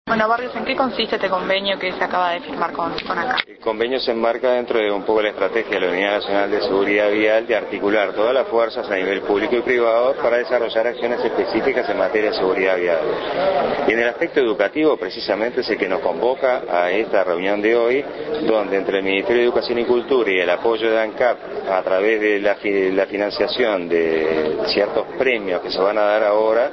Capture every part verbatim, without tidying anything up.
Bueno, Barrios, ¿en qué consiste este convenio que se acaba de firmar con, con ANCAP? El convenio se enmarca dentro de un poco la estrategia de la Unidad Nacional de Seguridad Vial de articular todas las fuerzas a nivel público y privado para desarrollar acciones específicas en materia de seguridad vial. Y en el aspecto educativo, precisamente, es el que nos convoca a esta reunión de hoy, donde entre el Ministerio de Educación y Cultura y el apoyo de ANCAP a través de la, fi la financiación de ciertos premios que se van a dar ahora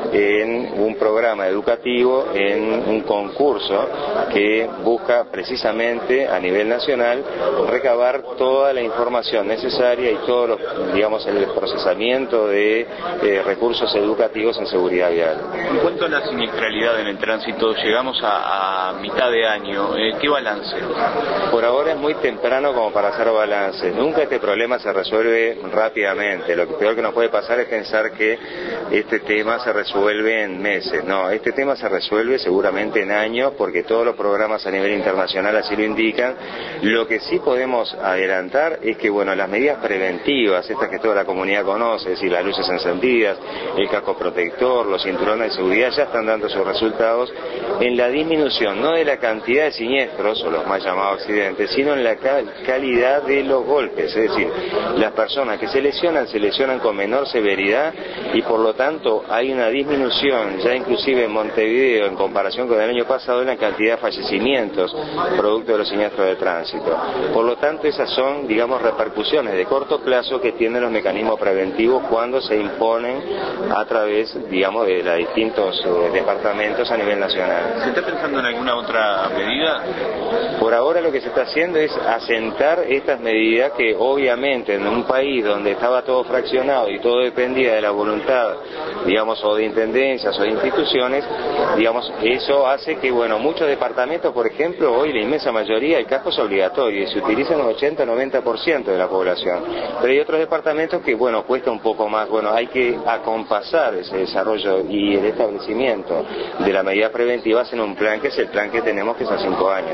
en un programa educativo, en un concurso que busca precisamente a nivel nacional recabar toda la información necesaria y todo los, digamos, el procesamiento de eh, recursos educativos en seguridad vial. En cuanto a la siniestralidad en el tránsito, llegamos a, a mitad de año. Eh, ¿Qué balance? Por ahora es muy temprano como para hacer balance. Nunca este problema se resuelve rápidamente. Lo que peor que nos puede pasar es pensar que este tema se resuelve en meses. No, este tema se resuelve seguramente en años, porque todos los programas a nivel internacional así lo indican. Lo que sí podemos adelantar es que, bueno, las medidas preventivas, estas que toda la comunidad conoce, es decir, las luces encendidas, el casco protector, los cinturones de seguridad, ya están dando sus resultados en la disminución, no de la cantidad de siniestros, o los más llamados accidentes, sino en la calidad de los golpes. Es decir, las personas que se lesionan, se lesionan con menor severidad y por lo tanto hay una disminución, ya inclusive en Montevideo, en comparación con el año pasado, en la cantidad de fallecimientos producto de los siniestros de tránsito. Por lo tanto, esas son, digamos, repercusiones de corto plazo que tienen los mecanismos preventivos cuando se imponen a través, digamos, de los distintos eh, departamentos a nivel nacional. ¿Se está pensando en alguna otra medida? Por ahora lo que se está haciendo es asentar estas medidas que obviamente en un país donde estaba todo fraccionado y todo dependía de la voluntad, digamos, o de intendencias o de instituciones, digamos, eso hace que, bueno, muchos departamentos, por ejemplo, hoy la inmensa mayoría, el casco es obligatorio y se utiliza en un ochenta a noventa por ciento de la población. Pero hay otros departamentos que, bueno, cuesta un poco más. Bueno, hay que acompasar ese desarrollo y el establecimiento de la medida preventiva en un plan que es el plan que tenemos, que es a cinco años.